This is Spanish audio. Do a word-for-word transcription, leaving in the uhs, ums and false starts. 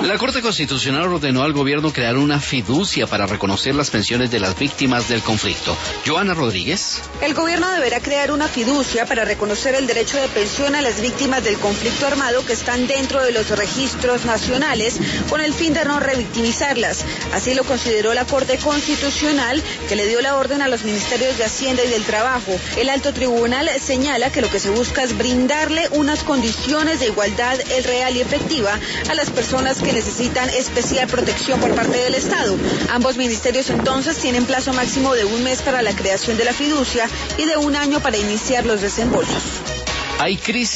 La Corte Constitucional ordenó al gobierno crear una fiducia para reconocer las pensiones de las víctimas del conflicto. Joana Rodríguez. El gobierno deberá crear una fiducia para reconocer el derecho de pensión a las víctimas del conflicto armado que están dentro de los registros nacionales con el fin de no revictimizarlas. Así lo consideró la Corte Constitucional, que le dio la orden a los ministerios de Hacienda y del Trabajo. El alto tribunal señala que lo que se busca es brindarle unas condiciones de igualdad real y efectiva a las personas que necesitan especial protección por parte del Estado. Ambos ministerios entonces tienen plazo máximo de un mes para la creación de la fiducia y de un año para iniciar los desembolsos. Hay crisis